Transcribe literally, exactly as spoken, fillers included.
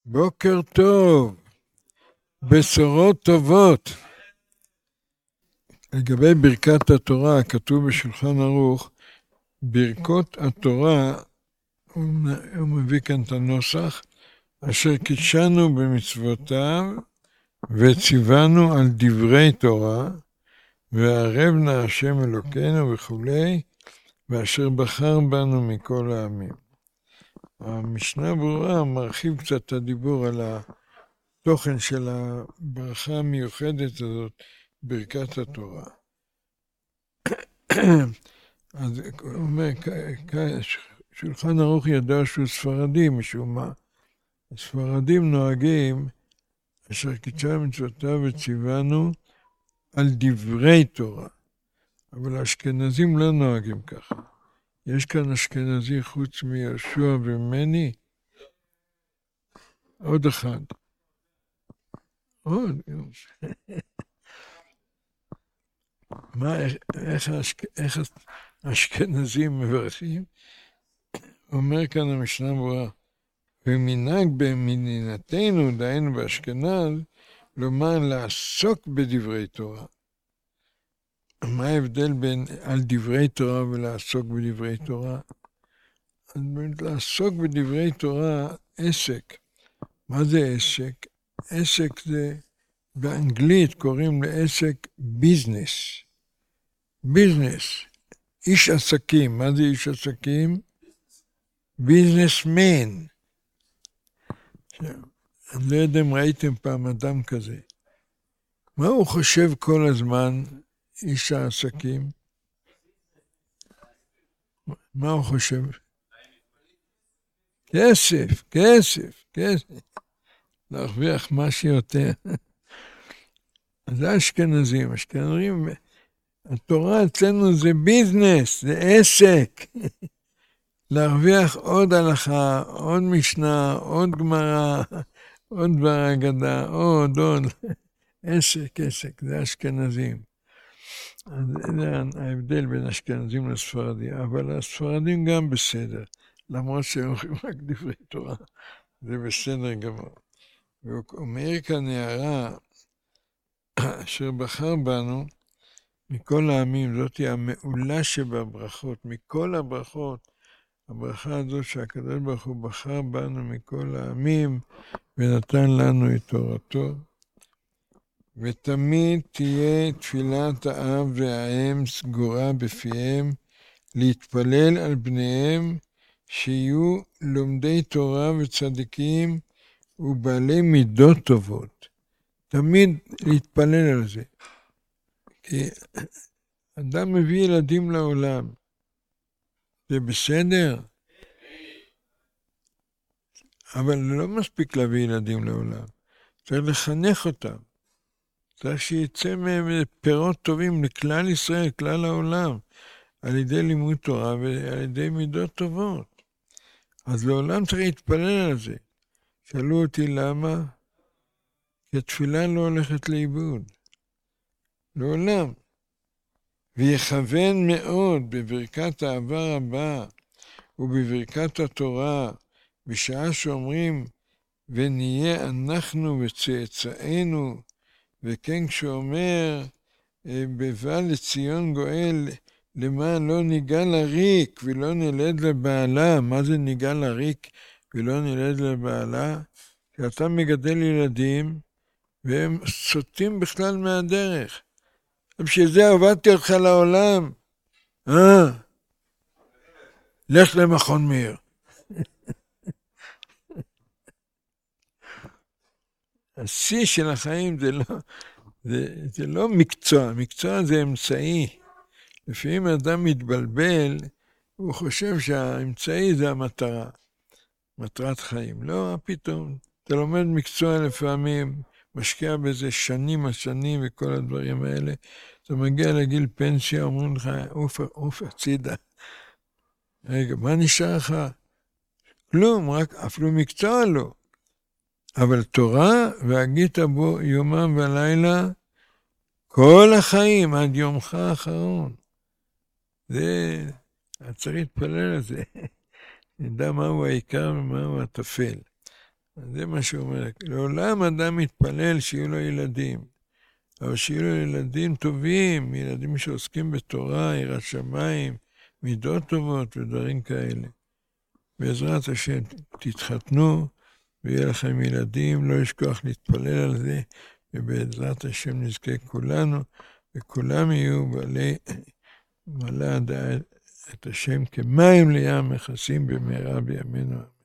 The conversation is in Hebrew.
בוקר טוב, בשורות טובות. לגבי ברכת התורה, כתוב בשולחן ערוך, ברכות התורה, הוא מביא כאן את הנוסח, אשר קידשנו במצוותיו וציוונו על דברי תורה, וערב נא השם אלוקינו וכולי, ואשר בחר בנו מכל העמים. המשנה ברורה מרחיב קצת את הדיבור על התוכן של הברכה המיוחדת הזאת, ברכת התורה. אז הוא אומר, שולחן ערוך ידע שהוא ספרדי משום מה. הספרדים נוהגים, אשר קידשנו מצוותיו וציוונו על דברי תורה. אבל האשכנזים לא נוהגים ככה. יש כאן אשכנזי חוץ מיהושע ומני? עוד אחד. עוד. מה, איך, איך האשכנזים מברכים? אומר כאן המשנה ברורה, ומנהג במדינתנו, דהיינו באשכנז, לומר לעסוק בדברי תורה. מה ההבדל בין על דברי תורה ולעסוק בדברי תורה? אז באמת לעסוק בדברי תורה, עסק. מה זה עסק? עסק זה, באנגלית קוראים לעסק ביזנס. ביזנס. איש עסקים. מה זה איש עסקים? ביזנסמן. אני לא יודע אם ראיתם פעם אדם כזה. מה הוא חושב כל הזמן? איש העסקים, מה הוא חושב? כסף, כסף, כסף. להרוויח מה שיותר. אז זה אשכנזים, אשכנזים, התורה אצלנו זה ביזנס, זה עסק. להרוויח עוד הלכה, עוד משנה, עוד גמרא, עוד דבר אגדה, עוד, עוד. עסק, עסק, זה אשכנזים. אז זה ההבדל בין אשכנזים לספרדים, אבל הספרדים גם בסדר, למרות שהם הולכים רק דברי תורה, זה בסדר גמור. והוא אומר כאן הערה, אשר בחר בנו מכל העמים, זאת היא המעולה שבברכות, מכל הברכות, הברכה הזאת שהקדוש ברוך הוא בחר בנו מכל העמים, ונתן לנו את תורתו. ותמיד תהיה תפילת האב והאם סגורה בפיהם, להתפלל על בניהם שיהיו לומדי תורה וצדיקים ובעלי מידות טובות. תמיד להתפלל על זה. כי אדם מביא ילדים לעולם. זה בסדר? אבל לא מספיק להביא ילדים לעולם. צריך לחנך אותם. צריך שיצא מהם פירות טובים לכלל ישראל, כלל העולם, על ידי לימוד תורה ועל ידי מידות טובות. אז לעולם צריך להתפלל על זה. שאלו אותי למה? כי התפילה לא הולכת לאיבוד. לעולם. ויכוון מאוד בברכת האהבה רבה ובברכת התורה, בשעה שאומרים, ונהיה אנחנו וצאצאינו, וכן כשאומר, בבא לציון גואל, למען לא ניגע לריק ולא נלד לבעלה. מה זה ניגע לריק ולא נלד לבעלה? שאתה מגדל ילדים, והם סוטים בכלל מהדרך. בשביל זה עבדתי אותך לעולם. אה? לך למכון מאיר. השיא של החיים זה לא, זה, זה לא מקצוע, מקצוע זה אמצעי. לפעמים אדם מתבלבל, הוא חושב שהאמצעי זה המטרה, מטרת חיים. לא, פתאום, אתה לומד מקצוע לפעמים, משקיע בזה שנים השנים וכל הדברים האלה, אתה מגיע לגיל פנסיה, אומרים לך, אוף, אוף, הצידה. רגע, מה נשאר לך? כלום, רק אפילו מקצוע לא. אבל תורה, והגית בו יומם ולילה, כל החיים, עד יומך האחרון. זה, צריך להתפלל על זה. נדע מהו העיקר ומהו הטפל. זה מה שהוא אומר. לעולם אדם מתפלל שיהיו לו ילדים. אבל שיהיו לו ילדים טובים, ילדים שעוסקים בתורה, יראת שמיים, מידות טובות ודברים כאלה. בעזרת השם תתחתנו ויהיה לכם ילדים, לא לשכוח להתפלל על זה, ובעזרת השם נזכה כולנו, וכולם יהיו בעלי מלא דעת את השם כמים לים מכסים במהרה בימינו.